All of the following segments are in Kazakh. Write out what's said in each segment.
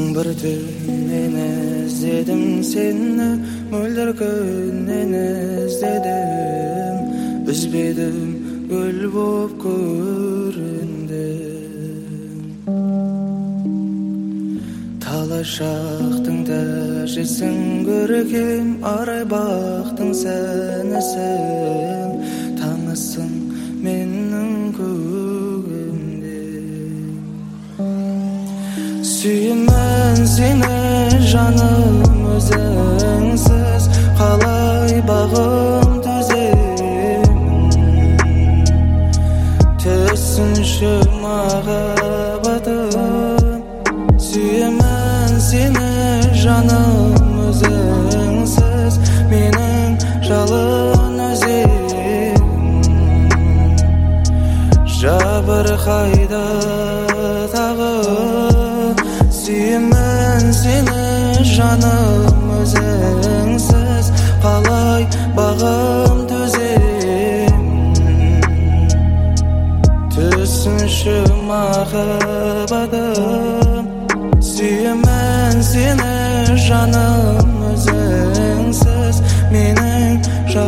bir түн мен іздедім сені, мөлдір күннен іздедім, үзбедім гүл боп көріндім. Талай шақтың тәжісің көркем, арай бақтың сәнісің, таңысың менің көгімде. Сүйемін сені жаным, өзіңсіз қалай бағым төземін. Түсінші махаббатым, сүйемін сені жаным, өзіңсіз менің жалын өзегім. Жабырқайды тағы, сүйемін сені жаным, өзіңсіз қалай бағым төземін. Түсінші махаббатым, сүйемін сені жаным, өзіңсіз менің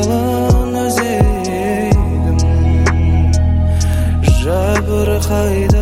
жалын өзегім. Жабырқайды